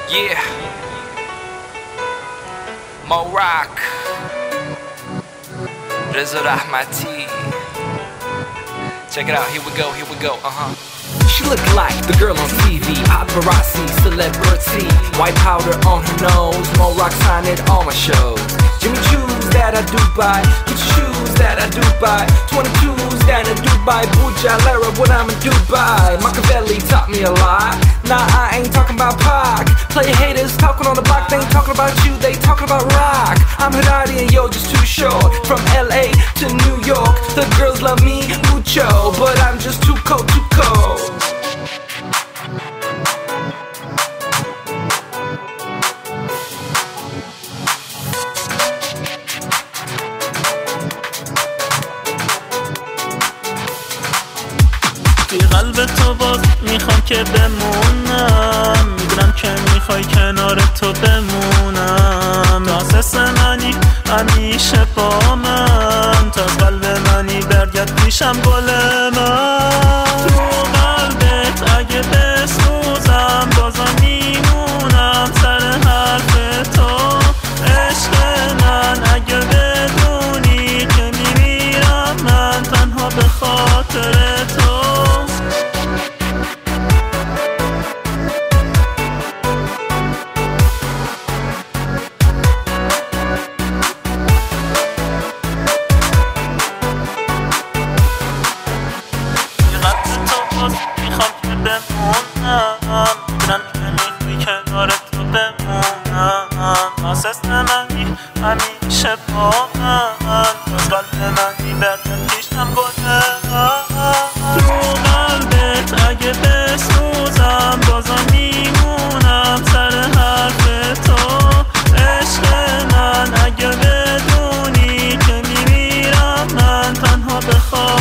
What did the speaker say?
Yeah, Mo Rock, Reza Rahmati. Check it out, here we go, She look like the girl on TV, paparazzi, celebrity. White powder on her nose, Mo Rock sign it on my shows. Jimmy Choo's that I do buy, Gucci shoes that I do buy, 22s that I do buy, Buja Lara when I'm in Dubai. Machiavelli taught me a lot. Nah, I ain't talking about Pac. Play haters talking on the block, they ain't talking about you, they talking about rock. I'm Hadadi and yo just too short. From LA to New York, the girls love me mucho, but I'm just too cold, too cold. توی قلب تو باز میخوام که بمونم، میدونم که میخوای کنار تو بمونم. تو اساس منی همیشه با من، تا قلب منی برگرد پیشم گل من. تو قلبت اگه بسوزم بازم میمونم سر حرف تو. عشق من اگه بدونی که میمیرم من تنها به خاطر تو. میخوام که بمونم، میدونم که میخوای کنار تو بمونم. اساس منی همیشه با من، از قلب منی برگرد پیشم گله. تو قلبت اگه بسوزم بازم میمونم سر حرف تو. عشق من اگه بدونی که میمیرم من تنها به خاطر